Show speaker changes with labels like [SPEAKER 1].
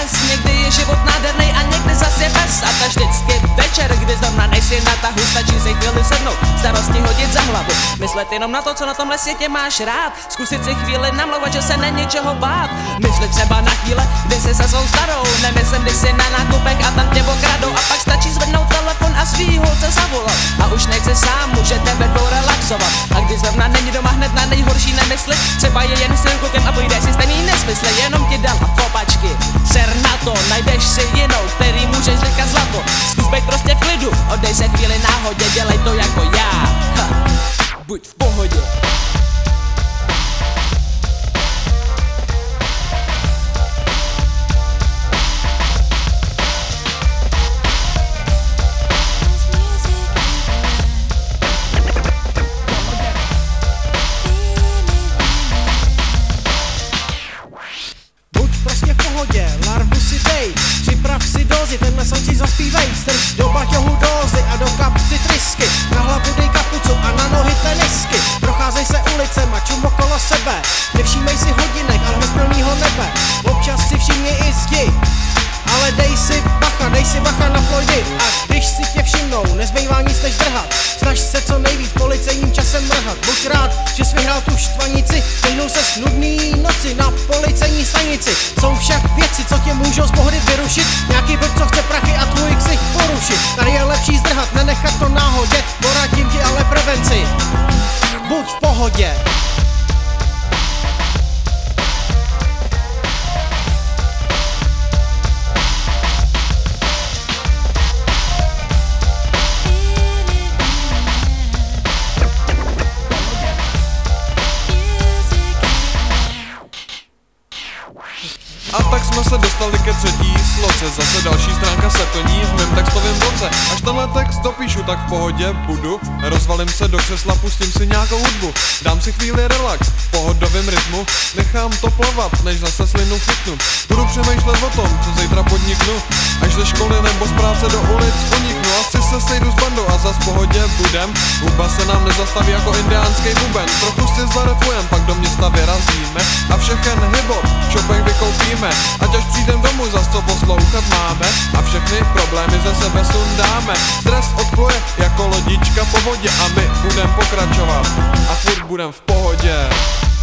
[SPEAKER 1] stres. Někdy je život nádherný a někdy zase bez. A ta vždycky večer, kdy zrovna nejsi na tahu, stačí si chvíli sednout, starosti hodit za hlavu. Myslet jenom na to, co na tomhle světě máš rád. Zkusit si chvíli namlouvat, že se není čeho bát. Myslet třeba na chvíle, kdy jsi se svou starou. Nemyslím, když jsi na nákupech a tam tě okradou. A pak stačí zvednout telefon a svý holce zavolat. A už nechce sám, můžete ve dvou relaxovat. A když zrovna není doma, hned na nejhorší nemysli. Třeba je jen s klukem a půjde si stejný nesmysl. Jenom ti dala kopačky, ser na to. Najdeš si jinou, který můžeš říkat zlato. Zkus být prostě v klidu, oddej se chvíli náhodě. Dělej to jako já, buď v pohodě.
[SPEAKER 2] Larvu si dej, připrav si dozy, tenhle song si zaspívej. Strč do baťohu dózy a do kapsy trysky. Na hlavu dej kapucu a na nohy tenisky. Procházej se ulicema, čum okolo sebe. Nevšímej si hodinek, ale vesmírnýho nebe. Občas si všimni i zdi, ale dej si bacha na Floydy. A když si tě všimnou, nezbývá nic než drhat. Snaž se co nejvíc policejním časem mrhat. Buď rád, že jsi vyhrál tu štvanici. Vyhnul se snudný noci na policejní stanici. Jsou však věci, co tě můžou z pohody vyrušit. Nějaký blb, co chce prachy a tvůj ksicht porušit. Tady je lepší zdrhat, nenechat to náhodě. Poradím ti ale prevenci, buď v pohodě.
[SPEAKER 3] A tak jsme se dostali ke třetí sloce. Zase další stránka se plní v mém textovém bloce. Až tenhle text dopíšu, tak v pohodě budu. Rozvalím se do křesla, pustím si nějakou hudbu. Dám si chvíli relax, v pohodovém rytmu. Nechám to plavat, než zase slinu chytnu. Budu přemýšlet o tom, co zítra podniknu. Až ze školy nebo z práce do ulic uniknu. Asi se sejdu s bandou a zas v pohodě budem. Hudba se nám nezastaví jako indiánský buben. Trochu si zarepujem, pak do města vyrazíme. A všechen hip-hop v shopech vykoupíme. Ať až přijdem domů, zas co poslouchat máme. A všechny problémy ze sebe sundáme. Stres odpluje jako lodička po vodě. A my budem pokračovat a furt budem v pohodě.